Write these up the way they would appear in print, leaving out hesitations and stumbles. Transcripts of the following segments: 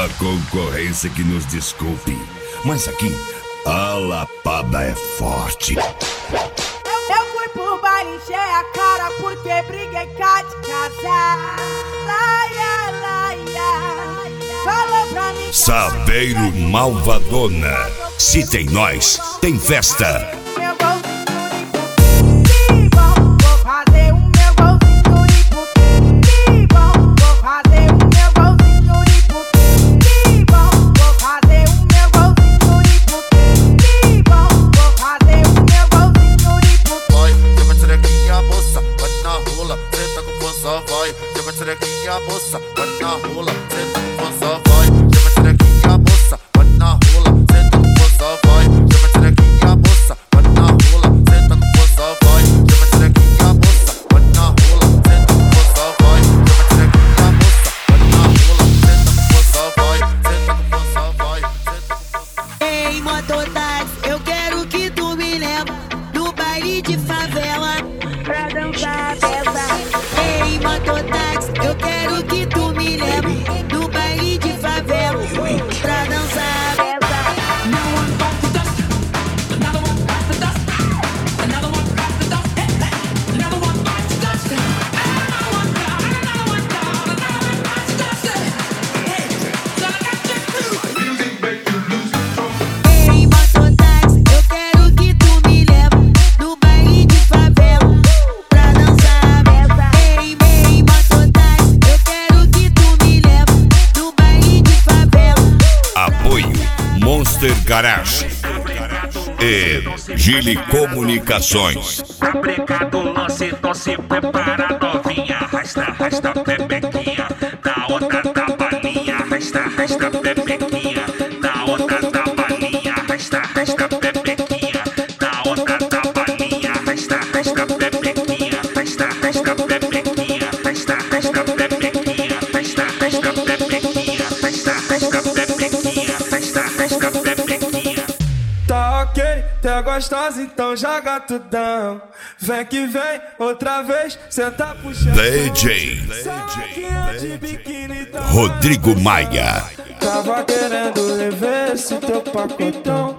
A concorrência que nos desculpe, mas aqui a lapada é forte. Eu fui pro baile, encher a cara porque briguei cá de casar. Laia, laia, falou pra mim. Saveiro Malvadona, se tem nós, tem festa. Vai, joga xerequinha, moça, vai na rola, senta com força, vai, joga xerequinha, moça, vai na rola, senta com força, vai, joga xerequinha, moça, vai na rola, senta com força, vai, joga xerequinha, moça, vai na rola, senta com força, vai, joga xerequinha, moça, vai na rola, senta com força, vai, senta com força, vai, senta com força. Ei, mototáxi, eu quero que tu me leve no baile de favela pra dançar a peça. Ei, mototáxi, eu quero que tu me leve no baile de favela pra dançar a peça. Ei, mototáxi, eu quero que tu me leve no baile de favela pra dançar a peça. Ei, mototáxi, eu quero que tu me leve no baile de favela. Apoio Monster Garage e Gili Comunicações. Aplicado o lance, então se prepara, novinha. Arrasta, arrasta, pepequinha. Da outra da balinha. Arrasta, arrasta, pepequinha. Da outra da balinha. Arrasta, arrasta, pepequinha. Da outra da balinha. Arrasta, arrasta, pepequinha. Arrasta, arrasta, pepequinha. Arrasta, arrasta, pepequinha. Arrasta, arrasta, pepequinha. Arrasta, arrasta, pepequinha. Arrasta, arrasta, pepequinha. Tá ok, tá gostosa, então joga tudão. Vem que vem, outra vez, cê tá puxando. DJ De biquíni, tá Rodrigo Maia. tava querendo rever esse teu pacotão.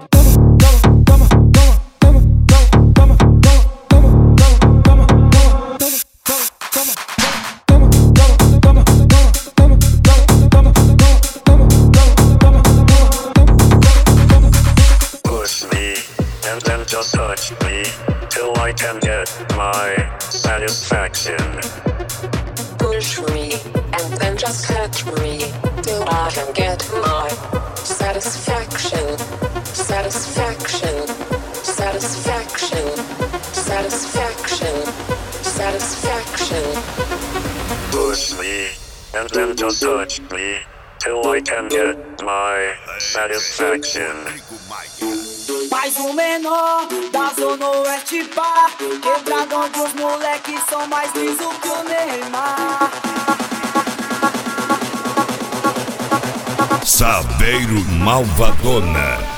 Push me, and then just touch me, till I can get my satisfaction. Push me, and then just touch me, till I can get my satisfaction, satisfaction, satisfaction, satisfaction, satisfaction. Push me, and then just touch me, till I can get my satisfaction. Mais um menor da Zona Oeste Bar, quebrado onde os moleques são mais lisos que o Neymar. Saveiro Malvadona.